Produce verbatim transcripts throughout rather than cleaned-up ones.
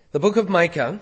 The book of Micah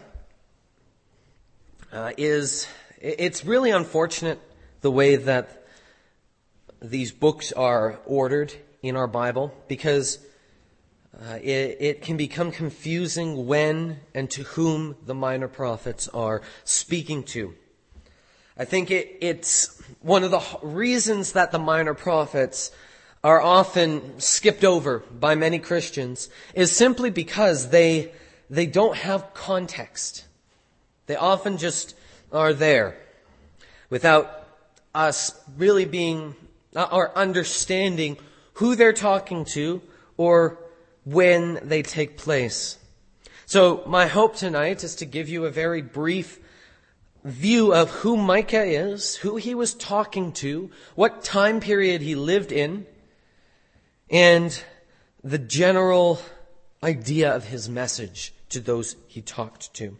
uh, is, it's really unfortunate the way that these books are ordered in our Bible, because uh, it, it can become confusing when and to whom the minor prophets are speaking to. I think it, it's one of the reasons that the minor prophets are often skipped over by many Christians is simply because they they don't have context. They often just are there without us really being or understanding who they're talking to or when they take place. So my hope tonight is to give you a very brief view of who Micah is, who he was talking to, what time period he lived in, and the general idea of his message to those he talked to.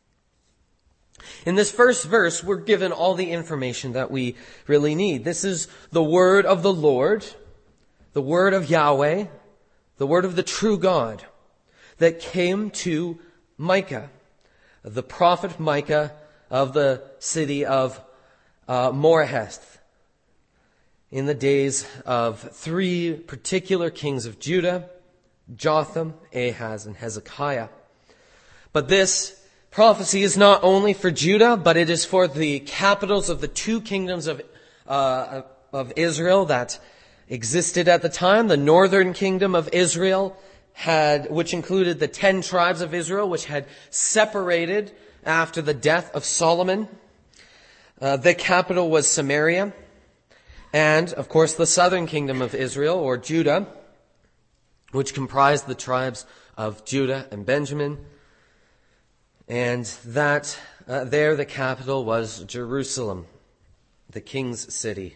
In this first verse, we're given all the information that we really need. This is the word of the Lord, the word of Yahweh, the word of the true God that came to Micah, the prophet Micah of the city of uh, Moreheth, in the days of three particular kings of Judah, Jotham, Ahaz, and Hezekiah. But this prophecy is not only for Judah, but it is for the capitals of the two kingdoms of uh, of Israel that existed at the time. The northern kingdom of Israel had, which included the ten tribes of Israel, which had separated after the death of Solomon. Uh, the capital was Samaria. And, of course, the southern kingdom of Israel, or Judah, which comprised the tribes of Judah and Benjamin. And that, uh, there the capital was Jerusalem, the king's city.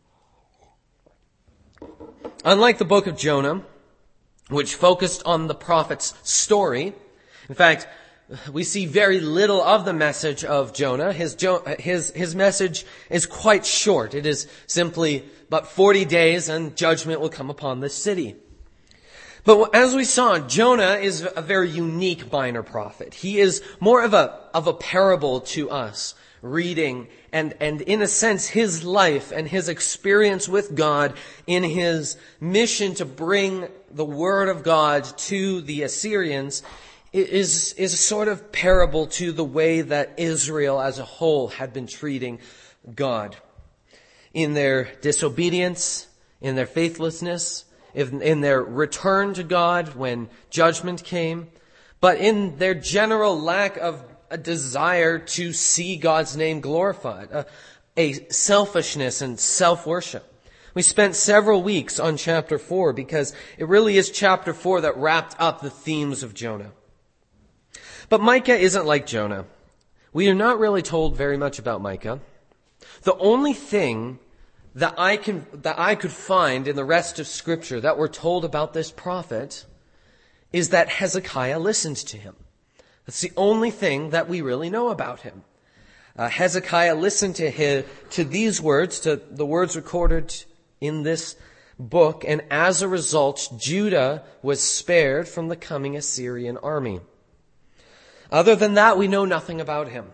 Unlike the book of Jonah, which focused on the prophet's story, in fact, we see very little of the message of Jonah. His, his, his message is quite short. It is simply, but forty days and judgment will come upon this city. But as we saw, Jonah is a very unique minor prophet. He is more of a, of a parable to us, reading, and, and in a sense, his life and his experience with God in his mission to bring the word of God to the Assyrians is, is a sort of parable to the way that Israel as a whole had been treating God. In their disobedience, in their faithlessness, in their return to God when judgment came, but in their general lack of a desire to see God's name glorified, a, a selfishness and self-worship. We spent several weeks on chapter four because it really is chapter four that wrapped up the themes of Jonah. But Micah isn't like Jonah. We are not really told very much about Micah. The only thing that I can, that I could find in the rest of Scripture that we're told about this prophet is that Hezekiah listened to him. That's the only thing that we really know about him. Uh, Hezekiah listened to his, to these words, to the words recorded in this book, and as a result, Judah was spared from the coming Assyrian army. Other than that, we know nothing about him.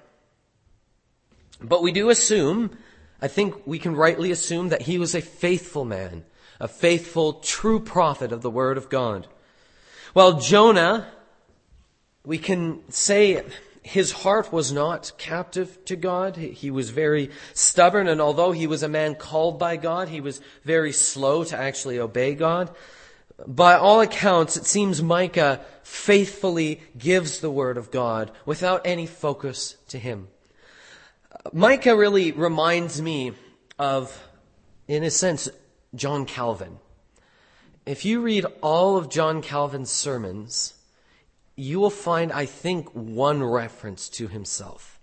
But we do assume, I think we can rightly assume that he was a faithful man, a faithful, true prophet of the word of God. While Jonah, we can say his heart was not captive to God. He was very stubborn, and although he was a man called by God, he was very slow to actually obey God. By all accounts, it seems Micah faithfully gives the word of God without any focus to him. Micah really reminds me of, in a sense, John Calvin. If you read all of John Calvin's sermons, you will find, I think, one reference to himself.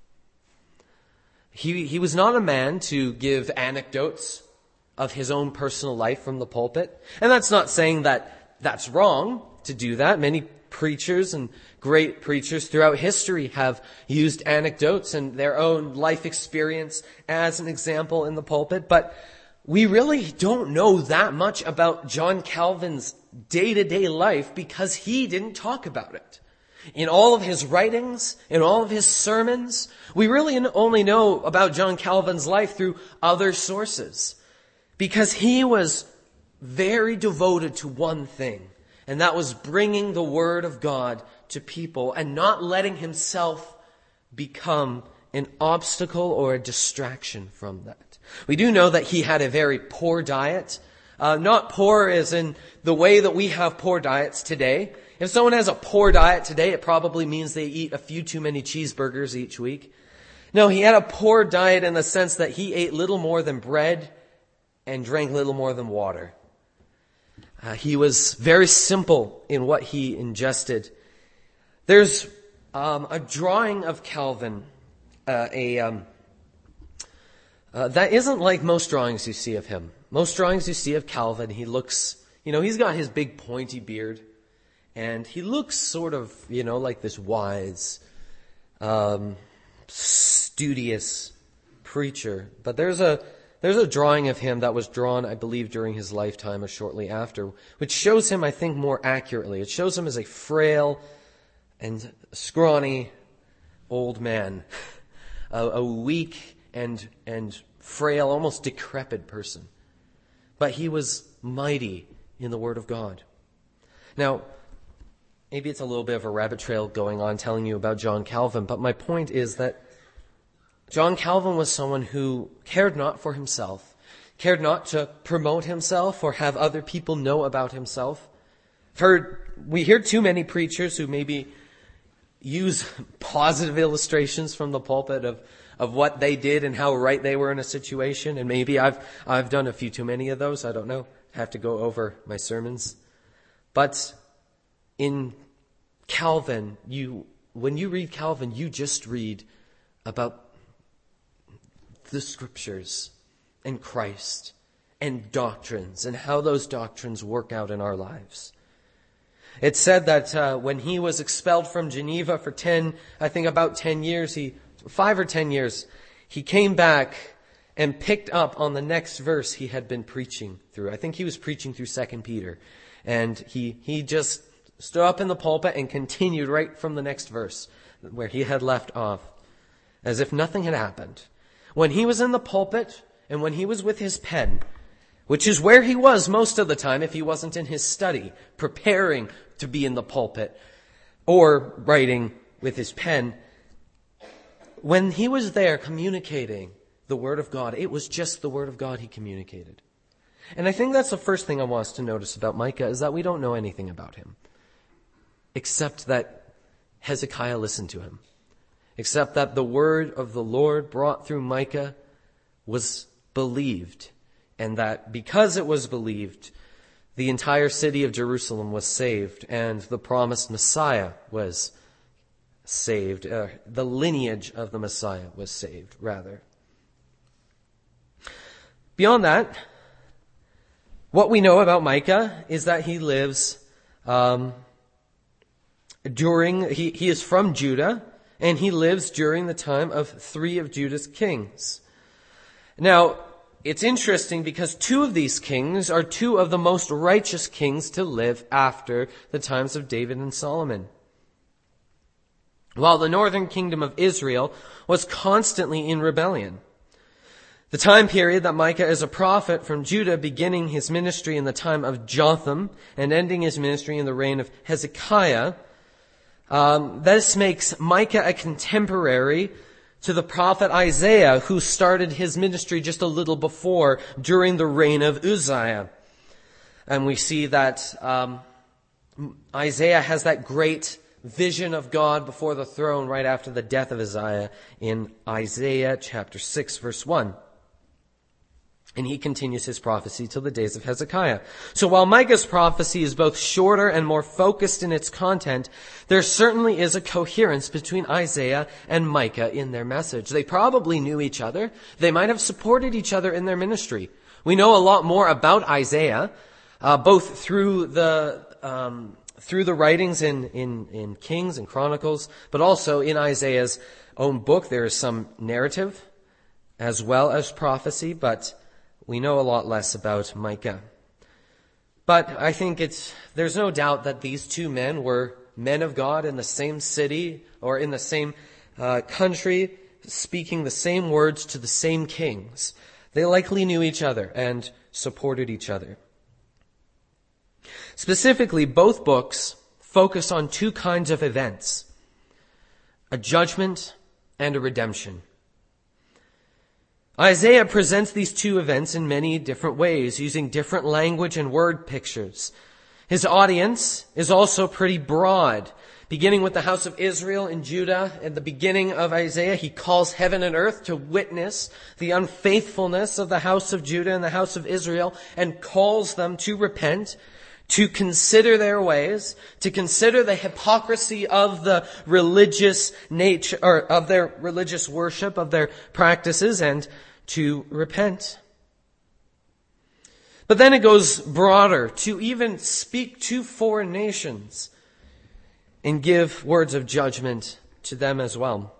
He, he was not a man to give anecdotes of his own personal life from the pulpit. And that's not saying that that's wrong to do that. Many preachers and great preachers throughout history have used anecdotes and their own life experience as an example in the pulpit. But we really don't know that much about John Calvin's day-to-day life because he didn't talk about it. In all of his writings, in all of his sermons, we really only know about John Calvin's life through other sources, because he was very devoted to one thing, and that was bringing the Word of God to people and not letting himself become an obstacle or a distraction from that. We do know that he had a very poor diet. Uh, not poor as in the way that we have poor diets today. If someone has a poor diet today, it probably means they eat a few too many cheeseburgers each week. No, he had a poor diet in the sense that he ate little more than bread and drank little more than water. Uh, he was very simple in what he ingested. There's um, a drawing of Calvin, uh, a um, uh, that isn't like most drawings you see of him. Most drawings you see of Calvin, he looks, you know, he's got his big pointy beard, and he looks sort of, you know, like this wise, um, studious preacher. But there's a there's a drawing of him that was drawn, I believe, during his lifetime or shortly after, which shows him, I think, more accurately. It shows him as a frail and scrawny old man, a, a weak and and frail, almost decrepit person. But he was mighty in the Word of God. Now, maybe it's a little bit of a rabbit trail going on telling you about John Calvin, but my point is that John Calvin was someone who cared not for himself, cared not to promote himself or have other people know about himself. I've heard, we hear too many preachers who maybe use positive illustrations from the pulpit of of what they did and how right they were in a situation. And maybe I've I've done a few too many of those. I don't know. I have to go over my sermons. But in Calvin, you when you read Calvin, you just read about the Scriptures and Christ and doctrines and how those doctrines work out in our lives. It's said that uh, when he was expelled from Geneva for ten, I think about ten years, he Five or ten years, he came back and picked up on the next verse he had been preaching through. I think he was preaching through Second Peter. And he, he just stood up in the pulpit and continued right from the next verse where he had left off, as if nothing had happened. When he was in the pulpit and when he was with his pen, which is where he was most of the time if he wasn't in his study, preparing to be in the pulpit or writing with his pen, when he was there communicating the Word of God, it was just the Word of God he communicated. And I think that's the first thing I want us to notice about Micah, is that we don't know anything about him, except that Hezekiah listened to him, except that the word of the Lord brought through Micah was believed, and that because it was believed, the entire city of Jerusalem was saved, and the promised Messiah was saved. Uh, the lineage of the Messiah was saved, rather. Beyond that, what we know about Micah is that he lives um, during, he, he is from Judah, and he lives during the time of three of Judah's kings. Now, it's interesting because two of these kings are two of the most righteous kings to live after the times of David and Solomon. While the northern kingdom of Israel was constantly in rebellion. The time period that Micah is a prophet from Judah, beginning his ministry in the time of Jotham and ending his ministry in the reign of Hezekiah, um, this makes Micah a contemporary to the prophet Isaiah, who started his ministry just a little before, during the reign of Uzziah. And we see that um, Isaiah has that great vision of God before the throne right after the death of Uzziah in Isaiah chapter six, verse one. And he continues his prophecy till the days of Hezekiah. So while Micah's prophecy is both shorter and more focused in its content, there certainly is a coherence between Isaiah and Micah in their message. They probably knew each other. They might have supported each other in their ministry. We know a lot more about Isaiah, uh, both through the um, through the writings in, in, in Kings and Chronicles, but also in Isaiah's own book. There is some narrative as well as prophecy, but we know a lot less about Micah. But I think it's, there's no doubt that these two men were men of God in the same city or in the same uh, country, speaking the same words to the same kings. They likely knew each other and supported each other. Specifically, both books focus on two kinds of events: a judgment and a redemption. Isaiah presents these two events in many different ways, using different language and word pictures. His audience is also pretty broad. Beginning with the house of Israel and Judah, at the beginning of Isaiah, he calls heaven and earth to witness the unfaithfulness of the house of Judah and the house of Israel, and calls them to repent, to consider their ways, to consider the hypocrisy of the religious nature, or of their religious worship, of their practices, and to repent. But then it goes broader, to even speak to foreign nations and give words of judgment to them as well.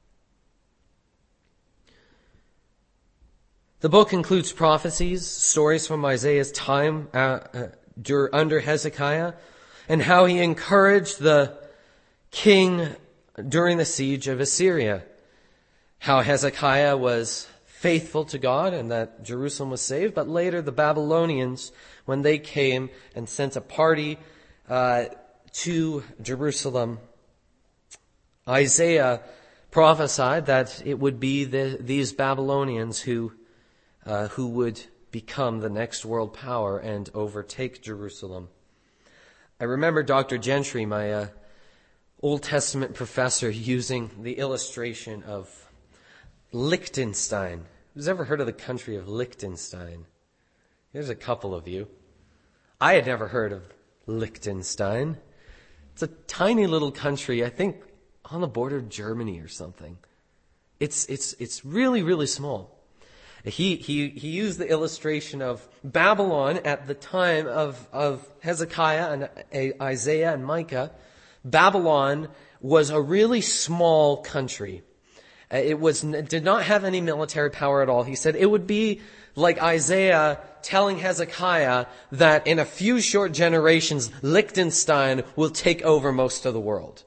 The book includes prophecies, stories from Isaiah's time uh, uh, under Hezekiah, and how he encouraged the king during the siege of Assyria. How Hezekiah was faithful to God and that Jerusalem was saved, but later the Babylonians, when they came and sent a party uh, to Jerusalem, Isaiah prophesied that it would be the, these Babylonians who uh, who would become the next world power and overtake Jerusalem. I remember Doctor Gentry, my uh, Old Testament professor, using the illustration of Liechtenstein. Who's ever heard of the country of Liechtenstein? There's a couple of you. I had never heard of Liechtenstein. It's a tiny little country, I think on the border of Germany or something. It's it's it's really, really small. He he he used the illustration of Babylon at the time of, of Hezekiah and Isaiah and Micah. Babylon was a really small country. It was did not have any military power at all. He said it would be like Isaiah telling Hezekiah that in a few short generations, Liechtenstein will take over most of the world.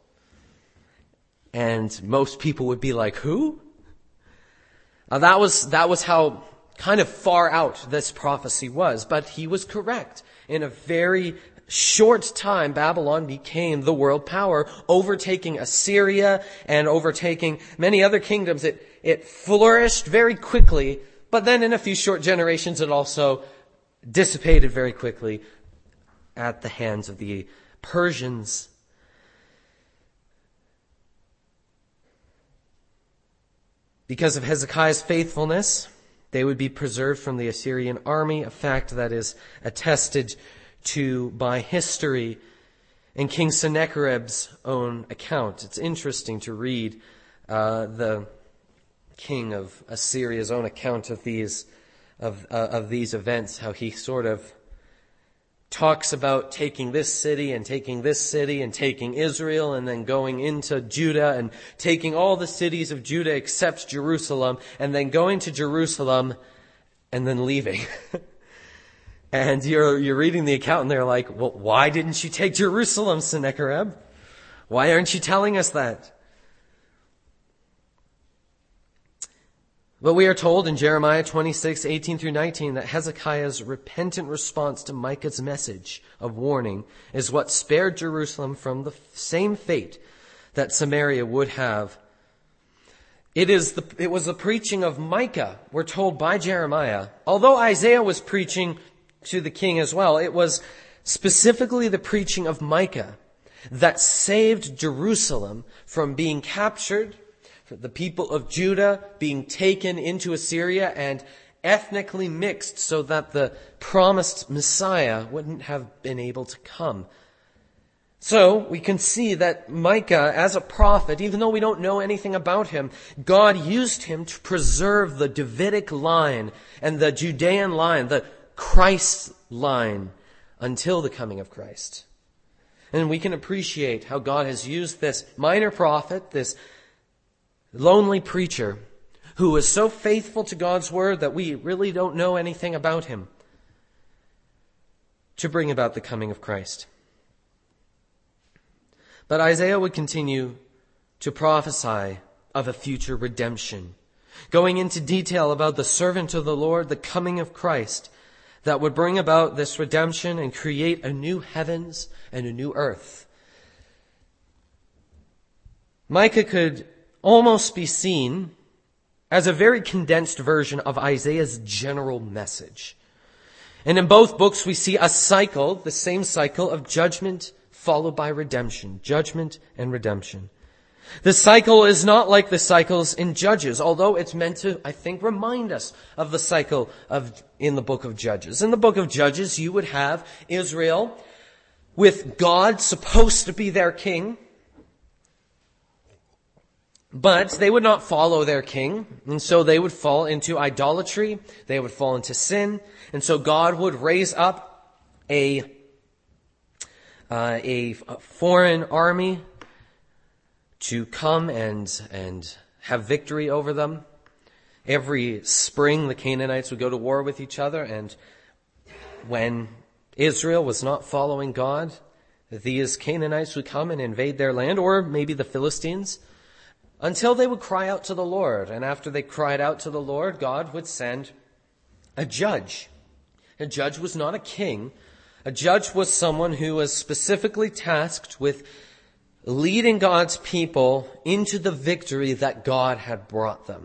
And most people would be like, who? Now that was, that was how kind of far out this prophecy was. But he was correct. In a very short time, Babylon became the world power, overtaking Assyria and overtaking many other kingdoms. It, it flourished very quickly, but then in a few short generations, it also dissipated very quickly at the hands of the Persians. Because of Hezekiah's faithfulness, they would be preserved from the Assyrian army, a fact that is attested to by history in King Sennacherib's own account. It's interesting to read uh, the king of Assyria's own account of these of uh, of these events, how he sort of talks about taking this city and taking this city and taking Israel and then going into Judah and taking all the cities of Judah except Jerusalem and then going to Jerusalem and then leaving. And you're you're reading the account and they're like, well, why didn't you take Jerusalem, Sennacherib? Why aren't you telling us that? But we are told in Jeremiah twenty-six, eighteen through nineteen, that Hezekiah's repentant response to Micah's message of warning is what spared Jerusalem from the same fate that Samaria would have. It is the, it was the preaching of Micah, we're told by Jeremiah. Although Isaiah was preaching to the king as well, it was specifically the preaching of Micah that saved Jerusalem from being captured, the people of Judah being taken into Assyria and ethnically mixed so that the promised Messiah wouldn't have been able to come. So we can see that Micah, as a prophet, even though we don't know anything about him, God used him to preserve the Davidic line and the Judean line, the Christ line, until the coming of Christ. And we can appreciate how God has used this minor prophet, this lonely preacher, who was so faithful to God's word that we really don't know anything about him, to bring about the coming of Christ. But Isaiah would continue to prophesy of a future redemption, going into detail about the servant of the Lord, the coming of Christ, that would bring about this redemption and create a new heavens and a new earth. Micah could almost be seen as a very condensed version of Isaiah's general message. And in both books we see a cycle, the same cycle of judgment followed by redemption, judgment and redemption. The cycle is not like the cycles in Judges, although it's meant to, I think, remind us of the cycle of in the book of Judges. In the book of Judges, you would have Israel with God supposed to be their king, but they would not follow their king, and so they would fall into idolatry, they would fall into sin, and so God would raise up a, uh, a foreign army to come and, and have victory over them. Every spring, the Canaanites would go to war with each other, and when Israel was not following God, these Canaanites would come and invade their land, or maybe the Philistines, until they would cry out to the Lord. And after they cried out to the Lord, God would send a judge. A judge was not a king. A judge was someone who was specifically tasked with leading God's people into the victory that God had brought them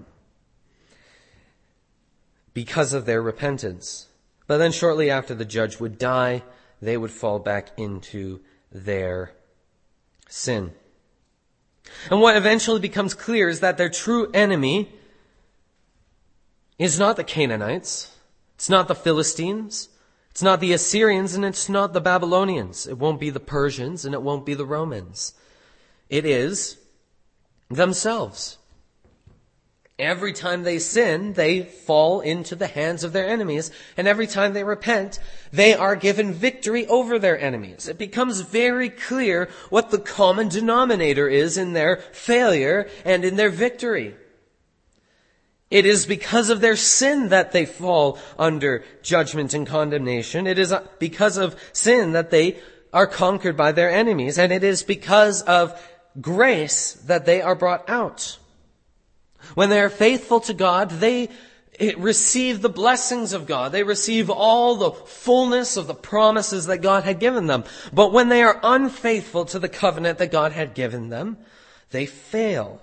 because of their repentance. But then shortly after the judge would die, they would fall back into their sin. And what eventually becomes clear is that their true enemy is not the Canaanites, it's not the Philistines, it's not the Assyrians, and it's not the Babylonians. It won't be the Persians, and it won't be the Romans. It is themselves. Every time they sin, they fall into the hands of their enemies. And every time they repent, they are given victory over their enemies. It becomes very clear what the common denominator is in their failure and in their victory. It is because of their sin that they fall under judgment and condemnation. It is because of sin that they are conquered by their enemies. And it is because of grace that they are brought out. When they are faithful to God, they receive the blessings of God. They receive all the fullness of the promises that God had given them. But when they are unfaithful to the covenant that God had given them, they fail.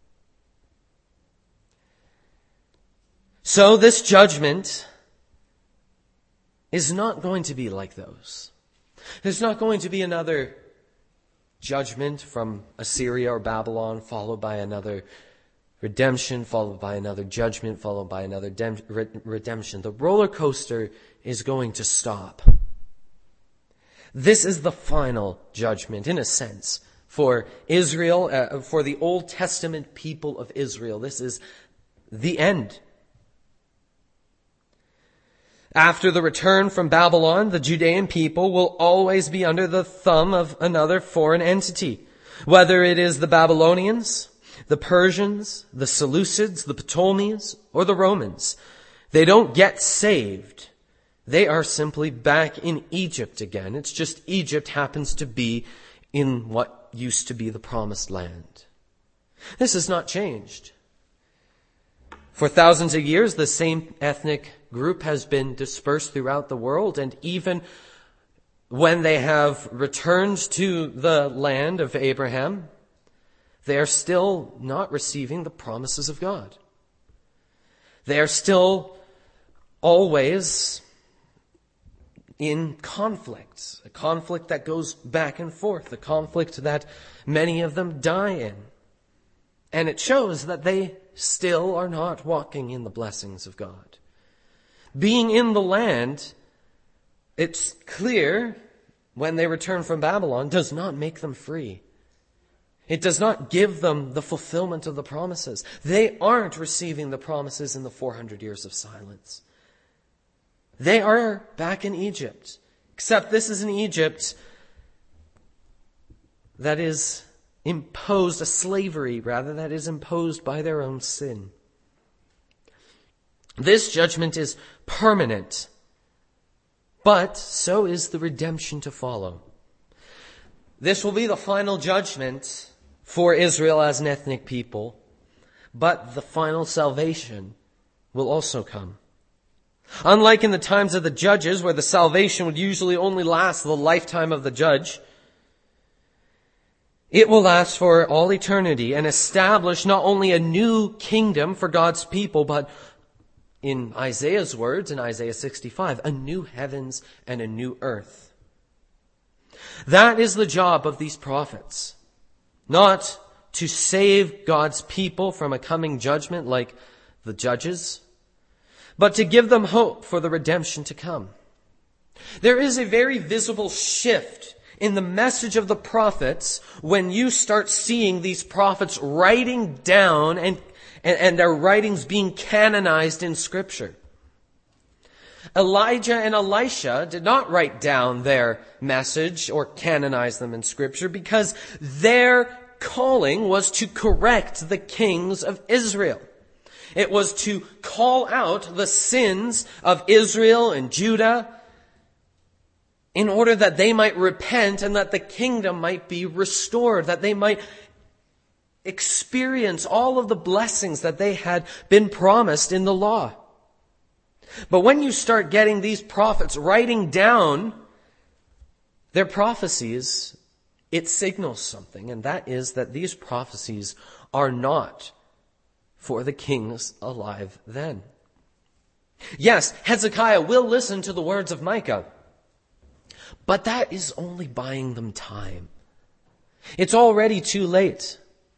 So this judgment is not going to be like those. There's not going to be another judgment from Assyria or Babylon followed by another redemption, followed by another judgment, followed by another dem- redemption. The roller coaster is going to stop. This is the final judgment, in a sense, for Israel, uh, for the Old Testament people of Israel. This is the end. After the return from Babylon, the Judean people will always be under the thumb of another foreign entity, whether it is the Babylonians, the Persians, the Seleucids, the Ptolemies, or the Romans. They don't get saved. They are simply back in Egypt again. It's just Egypt happens to be in what used to be the promised land. This has not changed. For thousands of years, the same ethnic group has been dispersed throughout the world, and even when they have returned to the land of Abraham, they are still not receiving the promises of God. They are still always in conflict, a conflict that goes back and forth, a conflict that many of them die in. And it shows that they still are not walking in the blessings of God. Being in the land, it's clear when they return from Babylon, does not make them free. It does not give them the fulfillment of the promises. They aren't receiving the promises in the four hundred years of silence. They are back in Egypt. Except this is an Egypt that is imposed, a slavery rather, that is imposed by their own sin. This judgment is permanent, but so is the redemption to follow. This will be the final judgment for Israel as an ethnic people, but the final salvation will also come. Unlike in the times of the judges, where the salvation would usually only last the lifetime of the judge, it will last for all eternity and establish not only a new kingdom for God's people, but in Isaiah's words, in Isaiah sixty-five, a new heavens and a new earth. That is the job of these prophets. Not to save God's people from a coming judgment like the judges, but to give them hope for the redemption to come. There is a very visible shift in the message of the prophets when you start seeing these prophets writing down and, and, and their writings being canonized in Scripture. Elijah and Elisha did not write down their message or canonize them in Scripture because their calling was to correct the kings of Israel. It was to call out the sins of Israel and Judah in order that they might repent and that the kingdom might be restored, that they might experience all of the blessings that they had been promised in the law. But when you start getting these prophets writing down their prophecies, it signals something, and that is that these prophecies are not for the kings alive then. Yes, Hezekiah will listen to the words of Micah, but that is only buying them time. It's already too late.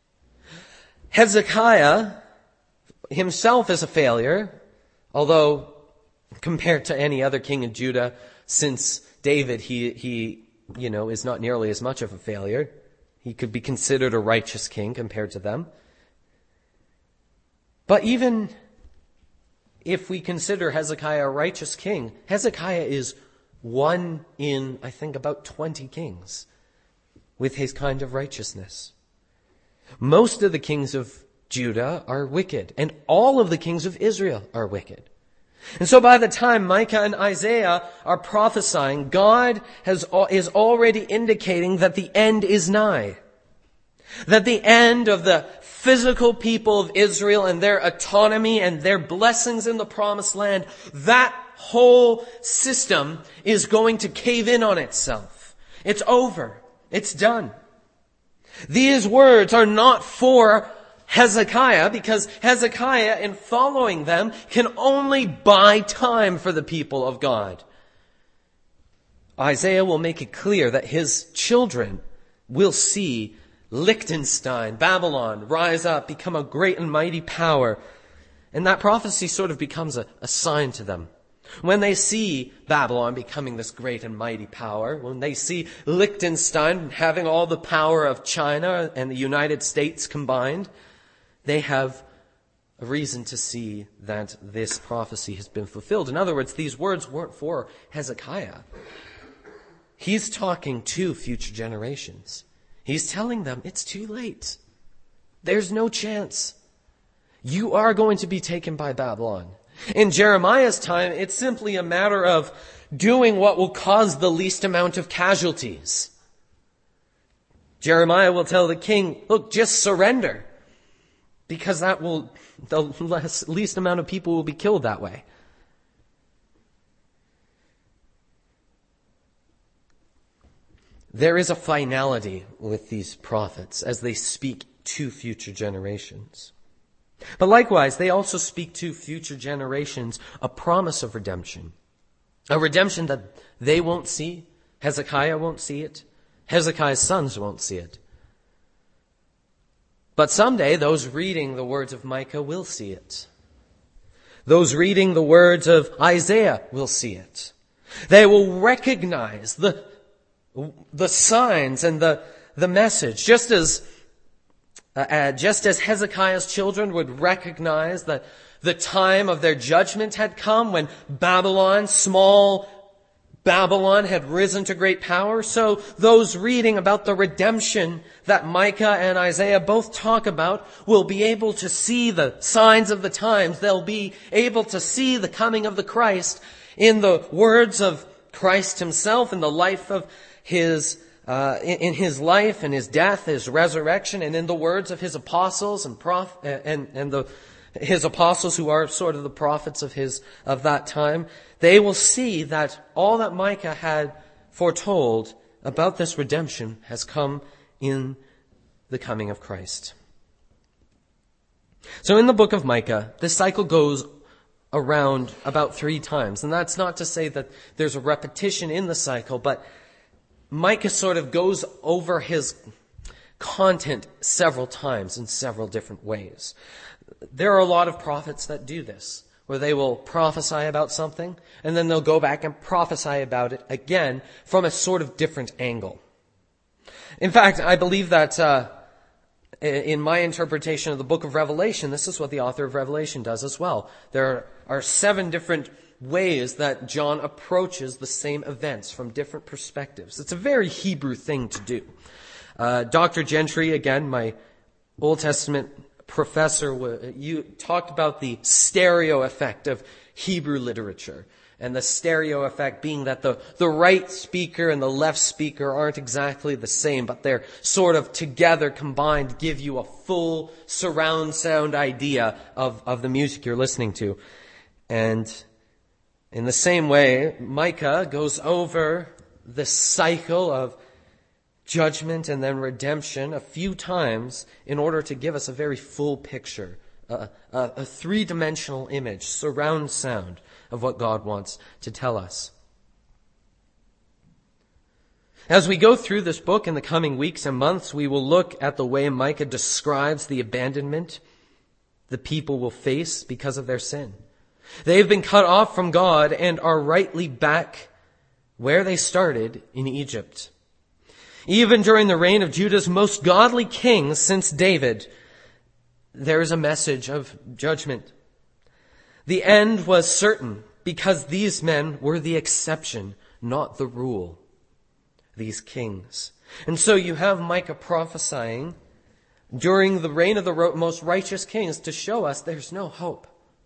Hezekiah himself is a failure, although compared to any other king in Judah, since David, he, he, you know, is not nearly as much of a failure. He could be considered a righteous king compared to them. But even if we consider Hezekiah a righteous king, Hezekiah is one in, I think, about twenty kings with his kind of righteousness. Most of the kings of Judah are wicked, and all of the kings of Israel are wicked. And so by the time Micah and Isaiah are prophesying, God has, is already indicating that the end is nigh. That the end of the physical people of Israel and their autonomy and their blessings in the promised land, that whole system is going to cave in on itself. It's over. It's done. These words are not for Hezekiah, because Hezekiah, in following them, can only buy time for the people of God. Isaiah will make it clear that his children will see Liechtenstein, Babylon, rise up, become a great and mighty power. And that prophecy sort of becomes a, a sign to them. When they see Babylon becoming this great and mighty power, when they see Liechtenstein having all the power of China and the United States combined, they have a reason to see that this prophecy has been fulfilled. In other words, these words weren't for Hezekiah. He's talking to future generations. He's telling them it's too late. There's no chance. You are going to be taken by Babylon. In Jeremiah's time, it's simply a matter of doing what will cause the least amount of casualties. Jeremiah will tell the king, look, just surrender. Because that will, the less, least amount of people will be killed that way. There is a finality with these prophets as they speak to future generations. But likewise, they also speak to future generations a promise of redemption. A redemption that they won't see. Hezekiah won't see it. Hezekiah's sons won't see it. But someday, those reading the words of Micah will see it. Those reading the words of Isaiah will see it. They will recognize the, the signs and the, the message, just as, uh, uh, just as Hezekiah's children would recognize that the time of their judgment had come when Babylon, small Babylon, had risen to great power. So those reading about the redemption that Micah and Isaiah both talk about will be able to see the signs of the times. They'll be able to see the coming of the Christ in the words of Christ himself, in the life of his uh, in, in his life and his death, his resurrection, and in the words of his apostles and prof, and, and the, his apostles who are sort of the prophets of his, of that time, they will see that all that Micah had foretold about this redemption has come in the coming of Christ. So in the book of Micah, this cycle goes around about three times. And that's not to say that there's a repetition in the cycle, but Micah sort of goes over his content several times in several different ways. There are a lot of prophets that do this, where they will prophesy about something, and then they'll go back and prophesy about it again from a sort of different angle. In fact, I believe that uh, in my interpretation of the book of Revelation, this is what the author of Revelation does as well. There are seven different ways that John approaches the same events from different perspectives. It's a very Hebrew thing to do. Uh, Doctor Gentry, again, my Old Testament professor, you talked about the stereo effect of Hebrew literature. And the stereo effect being that the, the right speaker and the left speaker aren't exactly the same, but they're sort of together combined give you a full surround sound idea of, of the music you're listening to. And in the same way, Micah goes over the cycle of judgment and then redemption a few times in order to give us a very full picture, a, a, a three-dimensional image, surround sound of what God wants to tell us. As we go through this book in the coming weeks and months, we will look at the way Micah describes the abandonment the people will face because of their sin. They have been cut off from God and are rightly back where they started in Egypt. Even during the reign of Judah's most godly king since David, there is a message of judgment. The end was certain because these men were the exception, not the rule. These kings. And so you have Micah prophesying during the reign of the most righteous kings to show us there's no hope.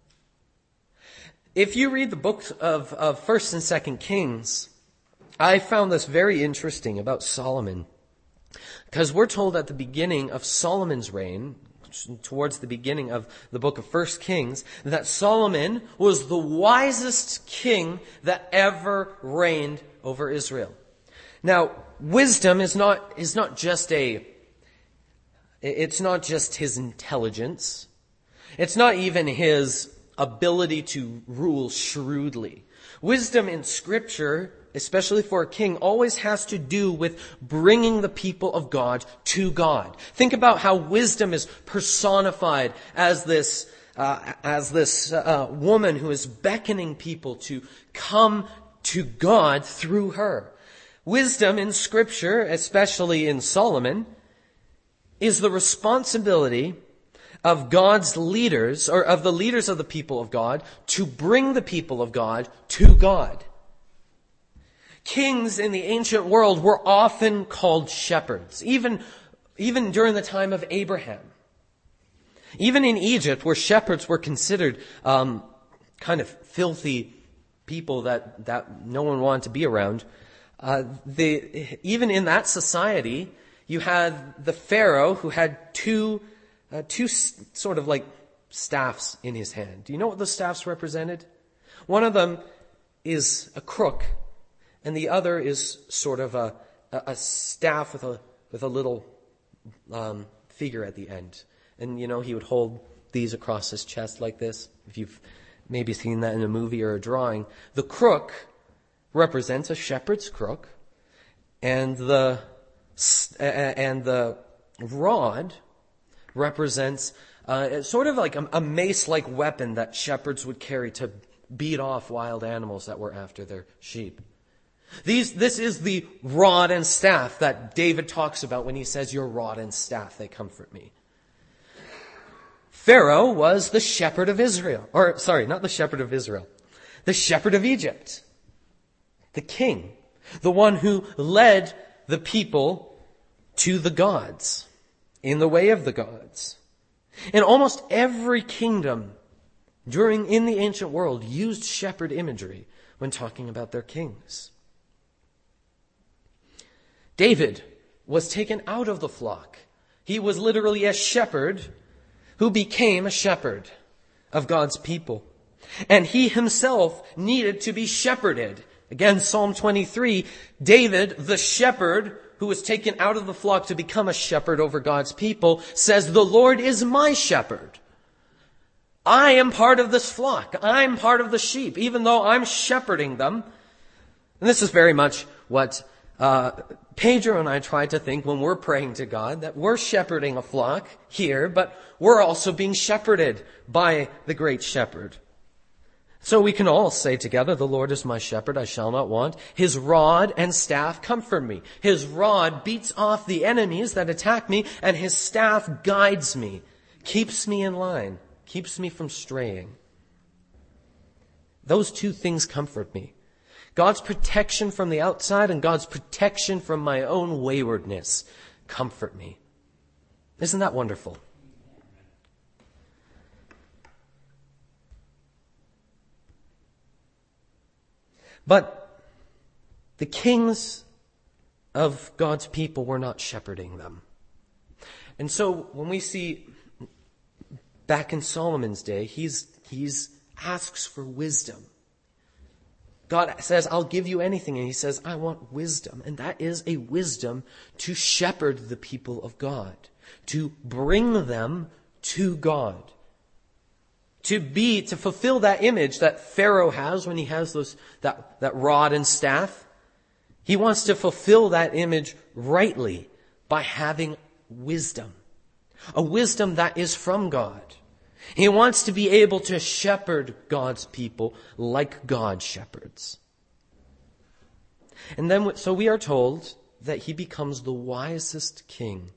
If you read the books of, of First and Second Kings, I found this very interesting about Solomon. Because we're told at the beginning of Solomon's reign, towards the beginning of the book of First Kings, that Solomon was the wisest king that ever reigned over Israel. Now, wisdom is not, is not just a, it's not just his intelligence. It's not even his ability to rule shrewdly. Wisdom in Scripture, especially for a king, always has to do with bringing the people of God to God. Think about how wisdom is personified as this, uh, as this uh, woman who is beckoning people to come to God through her. Wisdom in Scripture, especially in Solomon, is the responsibility of God's leaders, or of the leaders of the people of God, to bring the people of God to God. Kings in the ancient world were often called shepherds, even, even during the time of Abraham. Even in Egypt, where shepherds were considered um, kind of filthy people that, that no one wanted to be around, uh, they, even in that society, you had the Pharaoh who had two Uh, two s- sort of like staffs in his hand. Do you know what the staffs represented? One of them is a crook, and the other is sort of a, a, a staff with a with a little um, figure at the end. And you know, he would hold these across his chest like this. If you've maybe seen that in a movie or a drawing, the crook represents a shepherd's crook, and the and the rod represents uh, sort of like a, a mace-like weapon that shepherds would carry to beat off wild animals that were after their sheep. These, this is the rod and staff that David talks about when he says, "Your rod and staff, they comfort me." Pharaoh was the shepherd of Israel. Or, sorry, not the shepherd of Israel. The shepherd of Egypt. The king. The one who led the people to the gods. In the way of the gods. And almost every kingdom during in the ancient world used shepherd imagery when talking about their kings. David was taken out of the flock. He was literally a shepherd who became a shepherd of God's people. And he himself needed to be shepherded. Again, Psalm twenty-three, David, the shepherd who was taken out of the flock to become a shepherd over God's people, says, "The Lord is my shepherd. I am part of this flock. I'm part of the sheep, even though I'm shepherding them." And this is very much what uh, Pedro and I try to think when we're praying to God, that we're shepherding a flock here, but we're also being shepherded by the great shepherd. So we can all say together, "The Lord is my shepherd, I shall not want. His rod and staff comfort me. His rod beats off the enemies that attack me, and his staff guides me, keeps me in line, keeps me from straying." Those two things comfort me. God's protection from the outside and God's protection from my own waywardness comfort me. Isn't that wonderful? But the kings of God's people were not shepherding them. And so when we see back in Solomon's day, he's, he's asks for wisdom. God says, "I'll give you anything." And he says, "I want wisdom." And that is a wisdom to shepherd the people of God, to bring them to God. To be, to fulfill that image that Pharaoh has when he has those, that, that rod and staff. He wants to fulfill that image rightly by having wisdom. A wisdom that is from God. He wants to be able to shepherd God's people like God shepherds. And then, so we are told that he becomes the wisest king.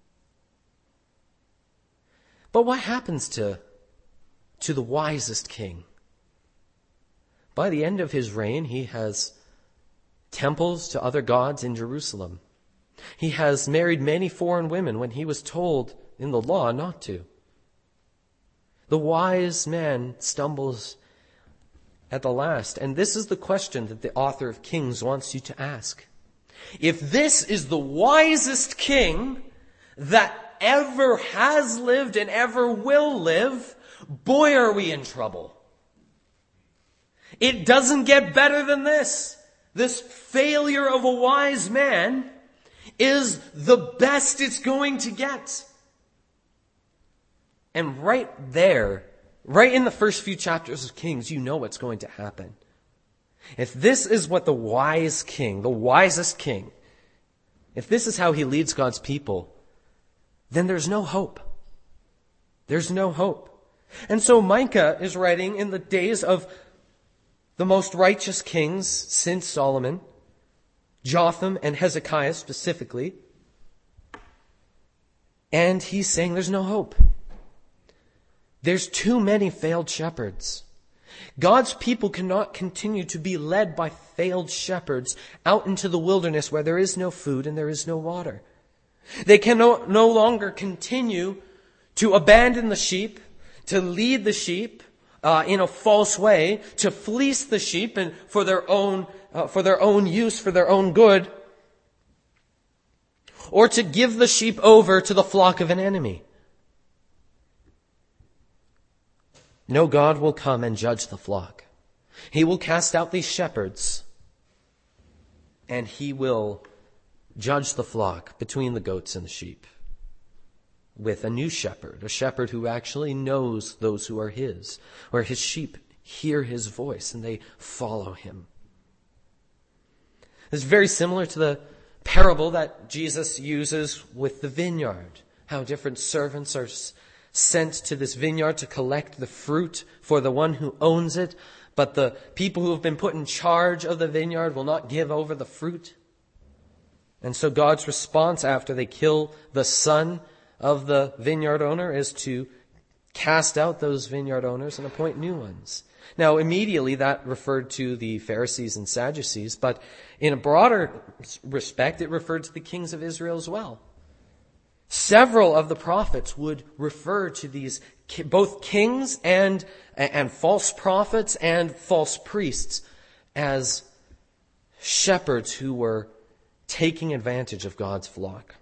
But what happens to to the wisest king? By the end of his reign, he has temples to other gods in Jerusalem. He has married many foreign women when he was told in the law not to. The wise man stumbles at the last. And this is the question that the author of Kings wants you to ask. If this is the wisest king that ever has lived and ever will live, boy, are we in trouble. It doesn't get better than this. This failure of a wise man is the best it's going to get. And right there, right in the first few chapters of Kings, you know what's going to happen. If this is what the wise king, the wisest king, if this is how he leads God's people, then there's no hope. There's no hope. And so Micah is writing in the days of the most righteous kings since Solomon, Jotham and Hezekiah specifically. And he's saying there's no hope. There's too many failed shepherds. God's people cannot continue to be led by failed shepherds out into the wilderness where there is no food and there is no water. They can no, no longer continue to abandon the sheep, to lead the sheep uh, in a false way, to fleece the sheep and for their own uh, for their own use, for their own good, or to give the sheep over to the flock of an enemy. No, God will come and judge the flock. He will cast out these shepherds, and he will judge the flock between the goats and the sheep with a new shepherd, a shepherd who actually knows those who are his, where his sheep hear his voice and they follow him. It's very similar to the parable that Jesus uses with the vineyard, how different servants are sent to this vineyard to collect the fruit for the one who owns it, but the people who have been put in charge of the vineyard will not give over the fruit. And so God's response after they kill the son of the vineyard owner is to cast out those vineyard owners and appoint new ones. Now, immediately that referred to the Pharisees and Sadducees, but in a broader respect, it referred to the kings of Israel as well. Several of the prophets would refer to these, both kings and, and false prophets and false priests, as shepherds who were taking advantage of God's flock.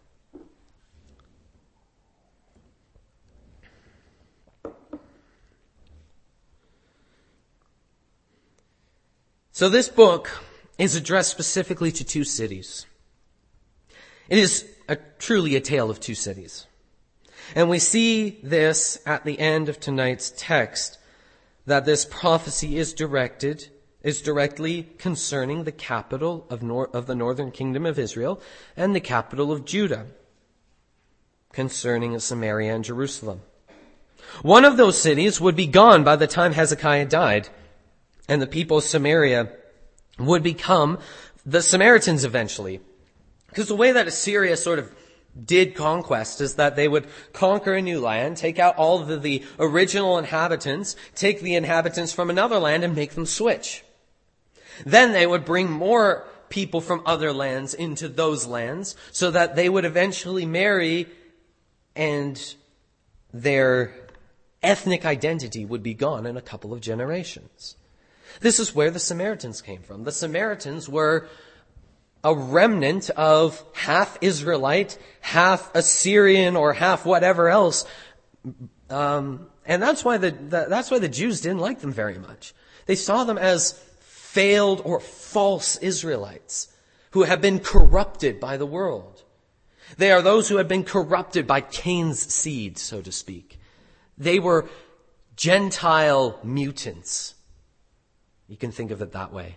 So this book is addressed specifically to two cities. It is a, truly a tale of two cities. And we see this at the end of tonight's text, that this prophecy is directed, is directly concerning the capital of, nor- of the northern kingdom of Israel and the capital of Judah, concerning Samaria and Jerusalem. One of those cities would be gone by the time Hezekiah died, and the people of Samaria would become the Samaritans eventually. Because the way that Assyria sort of did conquest is that they would conquer a new land, take out all of the, the original inhabitants, take the inhabitants from another land and make them switch. Then they would bring more people from other lands into those lands so that they would eventually marry and their ethnic identity would be gone in a couple of generations. This is where the Samaritans came from. The Samaritans were a remnant of half Israelite, half Assyrian, or half whatever else. Um, and that's why the, the that's why the Jews didn't like them very much. They saw them as failed or false Israelites who have been corrupted by the world. They are those who have been corrupted by Cain's seed, so to speak. They were Gentile mutants. You can think of it that way.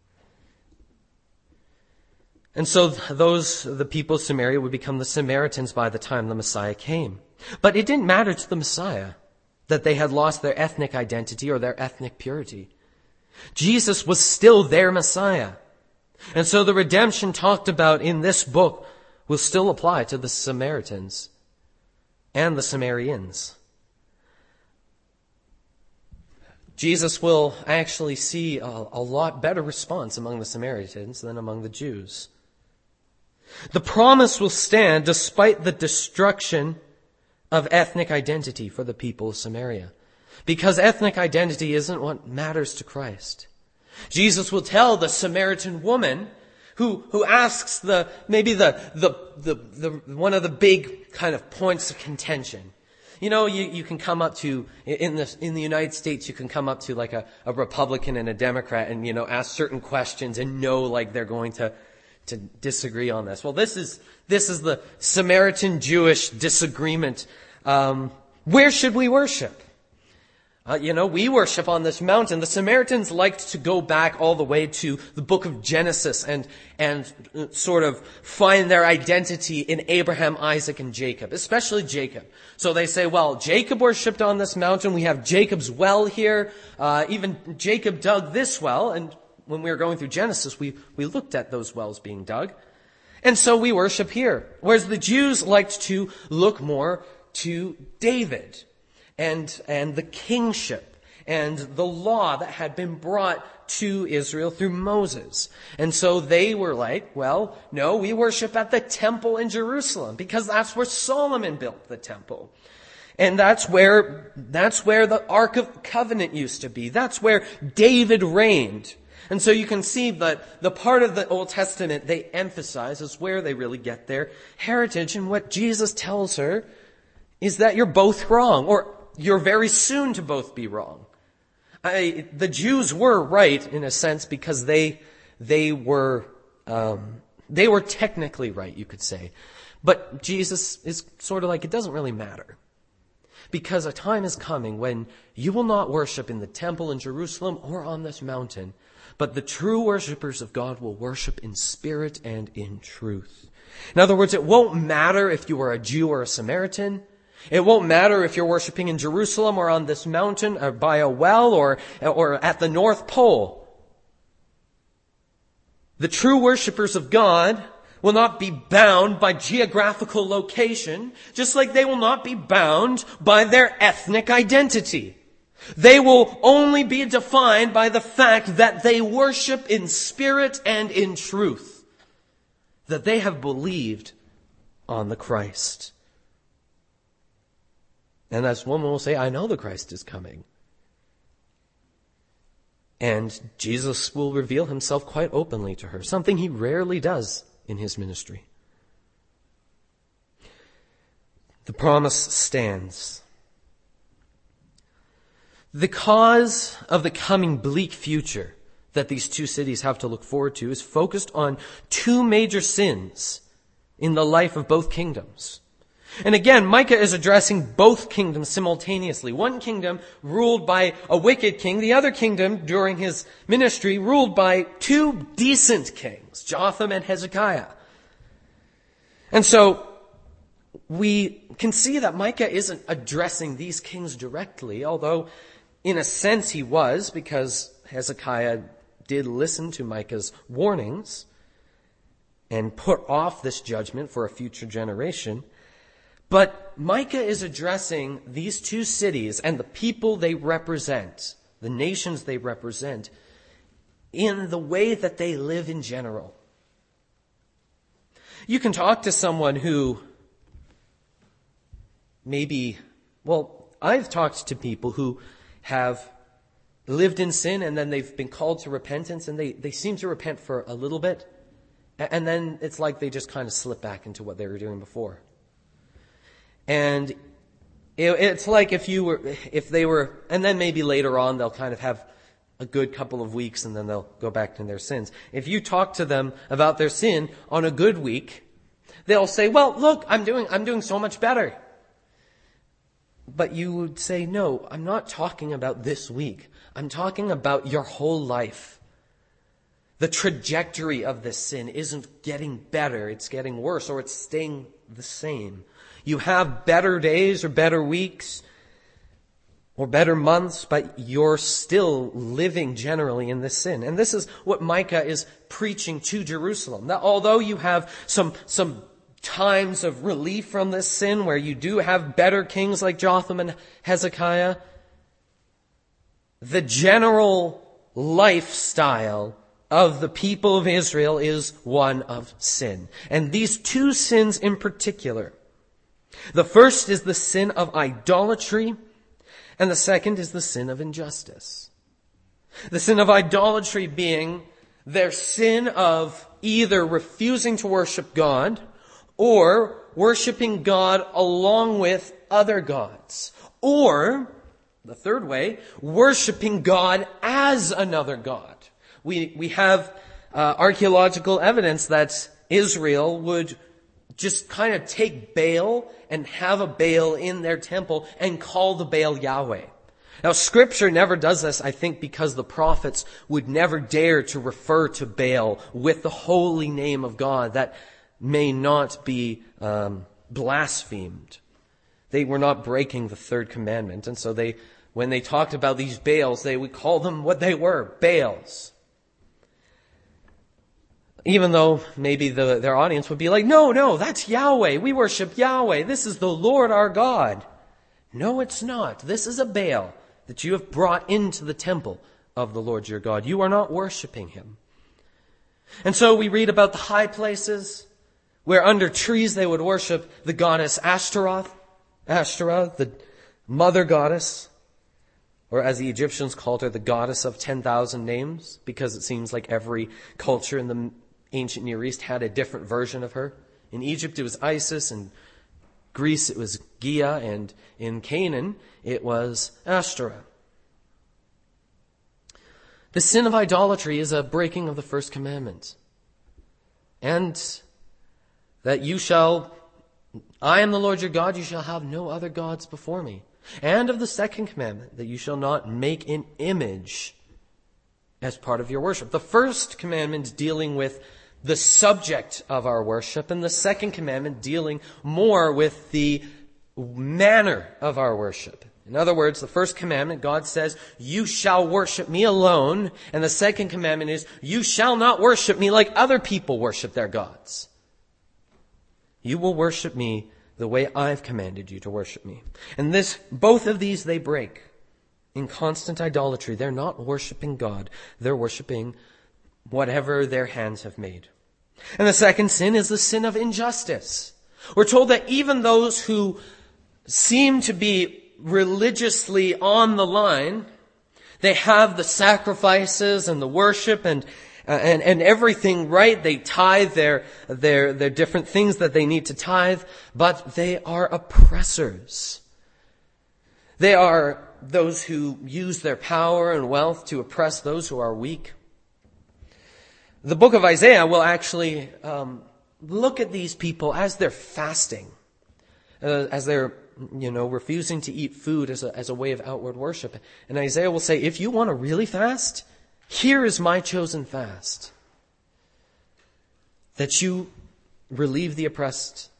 And so those, the people of Samaria would become the Samaritans by the time the Messiah came. But it didn't matter to the Messiah that they had lost their ethnic identity or their ethnic purity. Jesus was still their Messiah. And so the redemption talked about in this book will still apply to the Samaritans and the Samaritans. Jesus will actually see a, a lot better response among the Samaritans than among the Jews. The promise will stand despite the destruction of ethnic identity for the people of Samaria. Because ethnic identity isn't what matters to Christ. Jesus will tell the Samaritan woman who, who asks the, maybe the, the, the, the, one of the big kind of points of contention. You know, you, you can come up to, in the, in the United States, you can come up to like a, a Republican and a Democrat and, you know, ask certain questions and know like they're going to, to disagree on this. Well, this is, this is the Samaritan Jewish disagreement. Um, where should we worship? Uh, you know, we worship on this mountain. The Samaritans liked to go back all the way to the book of Genesis and, and sort of find their identity in Abraham, Isaac, and Jacob, especially Jacob. So they say, well, Jacob worshipped on this mountain. We have Jacob's well here. Uh, even Jacob dug this well. And when we were going through Genesis, we, we looked at those wells being dug. And so we worship here. Whereas the Jews liked to look more to David. And, and the kingship and the law that had been brought to Israel through Moses. And so they were like, well, no, we worship at the temple in Jerusalem because that's where Solomon built the temple. And that's where, that's where the Ark of Covenant used to be. That's where David reigned. And so you can see that the part of the Old Testament they emphasize is where they really get their heritage. And what Jesus tells her is that you're both wrong, or you're very soon to both be wrong. I, the Jews were right in a sense because they they were um, they were technically right, you could say. But Jesus is sort of like, it doesn't really matter. Because a time is coming when you will not worship in the temple in Jerusalem or on this mountain, but the true worshipers of God will worship in spirit and in truth. In other words, it won't matter if you are a Jew or a Samaritan. It won't matter if you're worshiping in Jerusalem or on this mountain or by a well or, or at the North Pole. The true worshipers of God will not be bound by geographical location, just like they will not be bound by their ethnic identity. They will only be defined by the fact that they worship in spirit and in truth, that they have believed on the Christ. And this woman will say, I know the Christ is coming. And Jesus will reveal himself quite openly to her, something he rarely does in his ministry. The promise stands. The cause of the coming bleak future that these two cities have to look forward to is focused on two major sins in the life of both kingdoms. And again, Micah is addressing both kingdoms simultaneously. One kingdom ruled by a wicked king, the other kingdom during his ministry ruled by two decent kings, Jotham and Hezekiah. And so we can see that Micah isn't addressing these kings directly, although in a sense he was, because Hezekiah did listen to Micah's warnings and put off this judgment for a future generation. But Micah is addressing these two cities and the people they represent, the nations they represent, in the way that they live in general. You can talk to someone who maybe, well, I've talked to people who have lived in sin and then they've been called to repentance and they, they seem to repent for a little bit. And then it's like they just kind of slip back into what they were doing before. And it's like if you were, if they were, and then maybe later on they'll kind of have a good couple of weeks and then they'll go back to their sins. If you talk to them about their sin on a good week, they'll say, well, look, I'm doing, I'm doing so much better. But you would say, no, I'm not talking about this week. I'm talking about your whole life. The trajectory of this sin isn't getting better. It's getting worse, or it's staying the same. You have better days or better weeks or better months, but you're still living generally in this sin. And this is what Micah is preaching to Jerusalem. That although you have some, some times of relief from this sin where you do have better kings like Jotham and Hezekiah, the general lifestyle of the people of Israel is one of sin. And these two sins in particular, the first is the sin of idolatry, and the second is the sin of injustice. The sin of idolatry being their sin of either refusing to worship God or worshiping God along with other gods. Or, the third way, worshiping God as another god. We, we have uh, archaeological evidence that Israel would just kind of take Baal and have a Baal in their temple and call the Baal Yahweh. Now, Scripture never does this, I think, because the prophets would never dare to refer to Baal with the holy name of God that may not be um, blasphemed. They were not breaking the third commandment, and so they, when they talked about these Baals, they would call them what they were, Baals. Even though maybe the, their audience would be like, no, no, that's Yahweh. We worship Yahweh. This is the Lord our God. No, it's not. This is a Baal that you have brought into the temple of the Lord your God. You are not worshiping him. And so we read about the high places where under trees they would worship the goddess Ashtaroth, Ashtaroth, the mother goddess, or as the Egyptians called her, the goddess of ten thousand names, because it seems like every culture in the ancient Near East had a different version of her. In Egypt it was Isis, in Greece it was Gia, and in Canaan it was Ashtoreth. The sin of idolatry is a breaking of the first commandment. And that you shall, I am the Lord your God, you shall have no other gods before me. And of the second commandment, that you shall not make an image as part of your worship. The first commandment dealing with the subject of our worship, and the second commandment dealing more with the manner of our worship. In other words, the first commandment, God says, you shall worship me alone. And the second commandment is, you shall not worship me like other people worship their gods. You will worship me the way I've commanded you to worship me. And this, both of these they break in constant idolatry. They're not worshiping God. They're worshiping whatever their hands have made. And the second sin is the sin of injustice. We're told that even those who seem to be religiously on the line, they have the sacrifices and the worship and, uh, and, and everything right. They tithe their, their, their different things that they need to tithe, but they are oppressors. They are those who use their power and wealth to oppress those who are weak. The book of Isaiah will actually um, look at these people as they're fasting, uh, as they're, you know, refusing to eat food as a, as a way of outward worship. And Isaiah will say, if you want to really fast, here is my chosen fast. That you relieve the oppressed,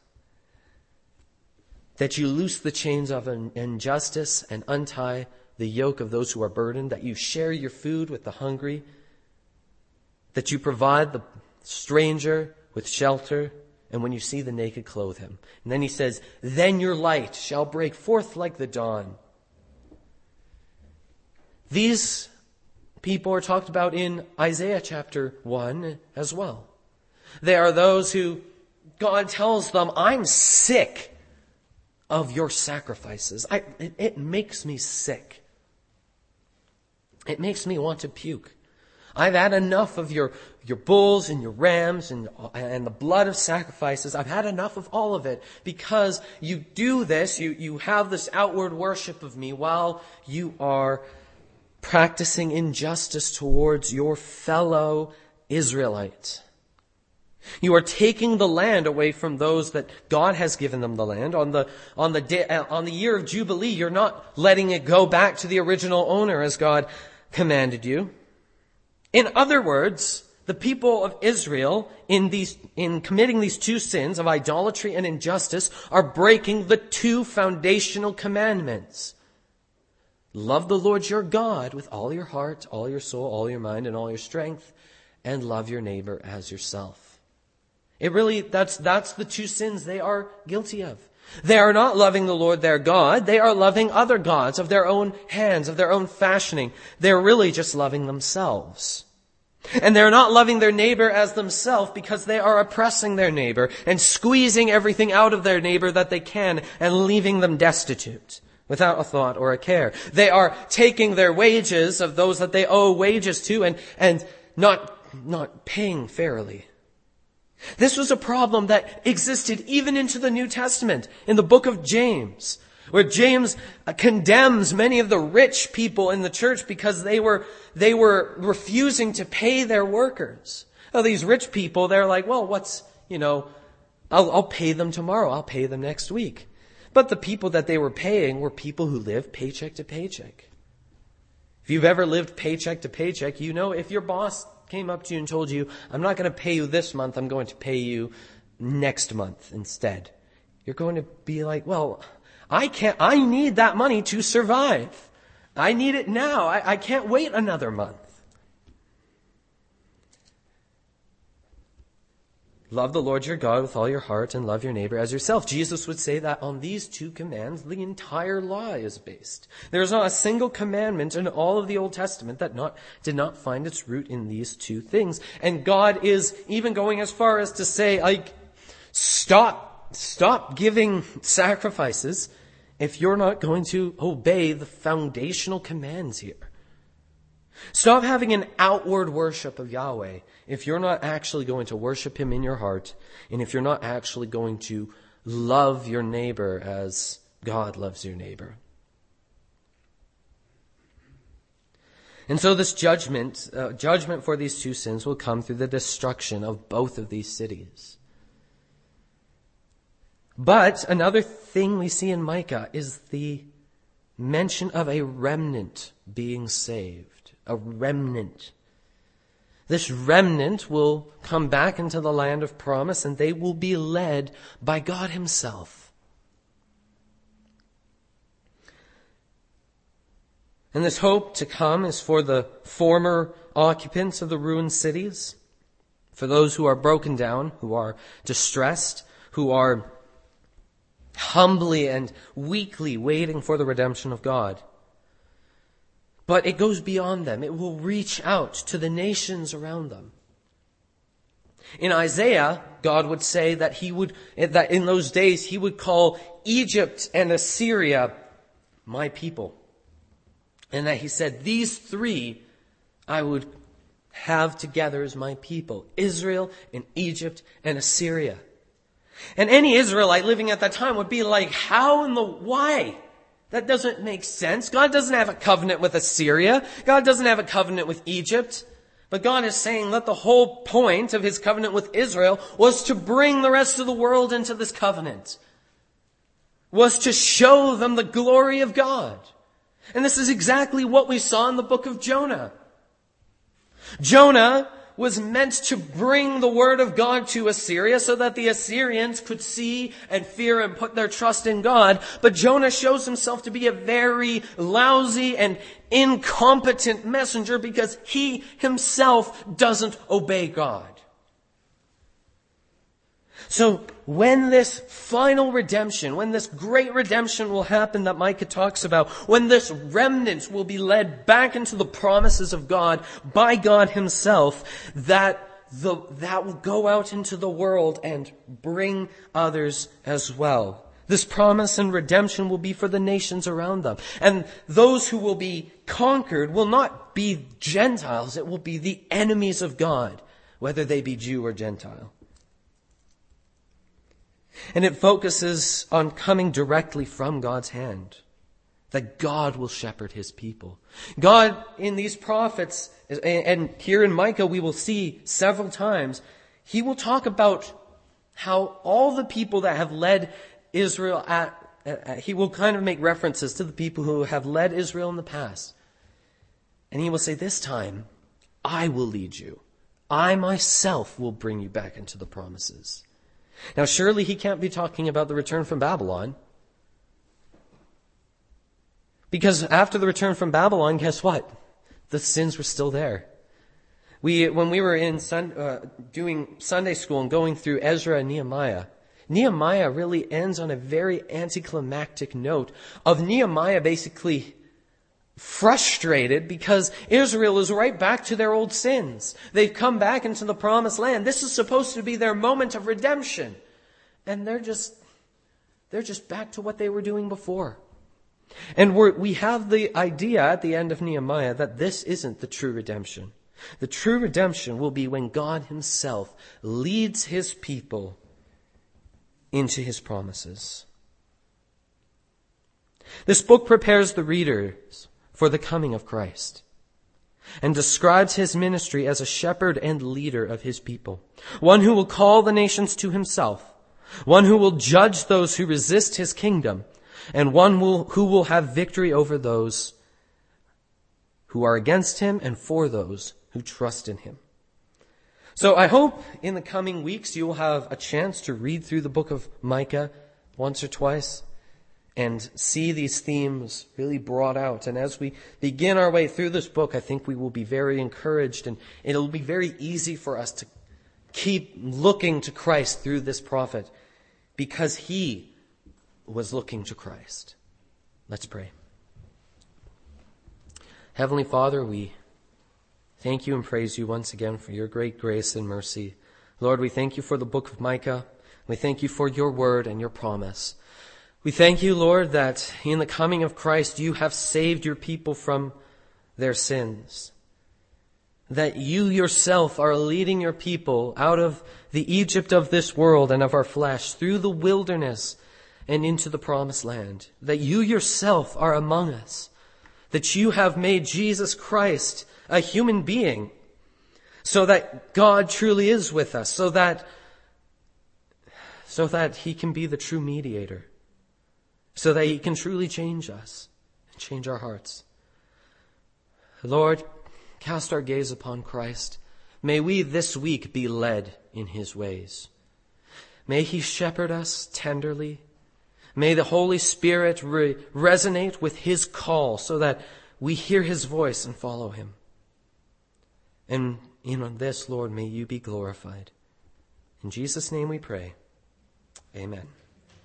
that you loose the chains of injustice and untie the yoke of those who are burdened, that you share your food with the hungry, that you provide the stranger with shelter, and when you see the naked, clothe him. And then he says, then your light shall break forth like the dawn. These people are talked about in Isaiah chapter one as well. They are those who God tells them, I'm sick of your sacrifices. I, it, it makes me sick. It makes me want to puke. I've had enough of your, your bulls and your rams and, and the blood of sacrifices. I've had enough of all of it because you do this, you, you have this outward worship of me while you are practicing injustice towards your fellow Israelites. You are taking the land away from those that God has given them the land. On the, on the day, on the year of Jubilee, you're not letting it go back to the original owner as God commanded you. In other words, the people of Israel, in these, in committing these two sins of idolatry and injustice, are breaking the two foundational commandments. Love the Lord your God with all your heart, all your soul, all your mind, and all your strength, and love your neighbor as yourself. It really, that's, that's the two sins they are guilty of. They are not loving the Lord their God. They are loving other gods of their own hands, of their own fashioning. They're really just loving themselves. And they're not loving their neighbor as themselves because they are oppressing their neighbor and squeezing everything out of their neighbor that they can and leaving them destitute without a thought or a care. They are taking their wages of those that they owe wages to and, and not, not paying fairly. This was a problem that existed even into the New Testament in the book of James, where James condemns many of the rich people in the church because they were, they were refusing to pay their workers. Now, these rich people, they're like, well, what's, you know, I'll, I'll pay them tomorrow. I'll pay them next week. But the people that they were paying were people who lived paycheck to paycheck. If you've ever lived paycheck to paycheck, you know if your boss came up to you and told you, I'm not going to pay you this month, I'm going to pay you next month instead. You're going to be like, well, I can't, I need that money to survive. I need it now. I, I can't wait another month. Love the Lord your God with all your heart and love your neighbor as yourself. Jesus would say that on these two commands, the entire law is based. There is not a single commandment in all of the Old Testament that not, did not find its root in these two things. And God is even going as far as to say, like, stop, stop giving sacrifices if you're not going to obey the foundational commands here. Stop having an outward worship of Yahweh if you're not actually going to worship Him in your heart, and if you're not actually going to love your neighbor as God loves your neighbor. And so this judgment, uh, judgment for these two sins will come through the destruction of both of these cities. But another thing we see in Micah is the mention of a remnant being saved. A remnant. This remnant will come back into the land of promise, and they will be led by God Himself. And this hope to come is for the former occupants of the ruined cities, for those who are broken down, who are distressed, who are humbly and weakly waiting for the redemption of God. But it goes beyond them. It will reach out to the nations around them. In Isaiah, God would say that he would, that in those days he would call Egypt and Assyria my people. And that he said, these three I would have together as my people, Israel and Egypt and Assyria. And any Israelite living at that time would be like, how in the why? That doesn't make sense. God doesn't have a covenant with Assyria. God doesn't have a covenant with Egypt. But God is saying that the whole point of his covenant with Israel was to bring the rest of the world into this covenant. Was to show them the glory of God. And this is exactly what we saw in the book of Jonah. Jonah was meant to bring the word of God to Assyria so that the Assyrians could see and fear and put their trust in God. But Jonah shows himself to be a very lousy and incompetent messenger because he himself doesn't obey God. So when this final redemption, when this great redemption will happen that Micah talks about, when this remnant will be led back into the promises of God by God himself, that the, that will go out into the world and bring others as well. This promise and redemption will be for the nations around them. And those who will be conquered will not be Gentiles. It will be the enemies of God, whether they be Jew or Gentile. And it focuses on coming directly from God's hand. That God will shepherd his people. God, in these prophets, and here in Micah we will see several times, he will talk about how all the people that have led Israel at, uh, he will kind of make references to the people who have led Israel in the past. And he will say, this time, I will lead you. I myself will bring you back into the promises. Now, surely he can't be talking about the return from Babylon. Because after the return from Babylon, guess what? The sins were still there. We, when we were in sun, uh, doing Sunday school and going through Ezra and Nehemiah, Nehemiah really ends on a very anticlimactic note of Nehemiah basically frustrated because Israel is right back to their old sins. They've come back into the promised land. This is supposed to be their moment of redemption. And they're just, they're just back to what they were doing before. And we're, we have the idea at the end of Nehemiah that this isn't the true redemption. The true redemption will be when God himself leads his people into his promises. This book prepares the readers for the coming of Christ and describes his ministry as a shepherd and leader of his people, one who will call the nations to himself, one who will judge those who resist his kingdom, and one will, who will have victory over those who are against him and for those who trust in him. So I hope in the coming weeks you will have a chance to read through the book of Micah once or twice and see these themes really brought out. And as we begin our way through this book, I think we will be very encouraged, and it'll be very easy for us to keep looking to Christ through this prophet because he was looking to Christ. Let's pray. Heavenly Father, we thank you and praise you once again for your great grace and mercy. Lord, we thank you for the book of Micah. We thank you for your word and your promise. We thank you, Lord, that in the coming of Christ, you have saved your people from their sins. That you yourself are leading your people out of the Egypt of this world and of our flesh through the wilderness and into the promised land. That you yourself are among us. That you have made Jesus Christ a human being so that God truly is with us, so that, so that he can be the true mediator. So that he can truly change us and change our hearts. Lord, cast our gaze upon Christ. May we this week be led in his ways. May he shepherd us tenderly. May the Holy Spirit re- resonate with his call so that we hear his voice and follow him. And in this, Lord, may you be glorified. In Jesus' name we pray. Amen.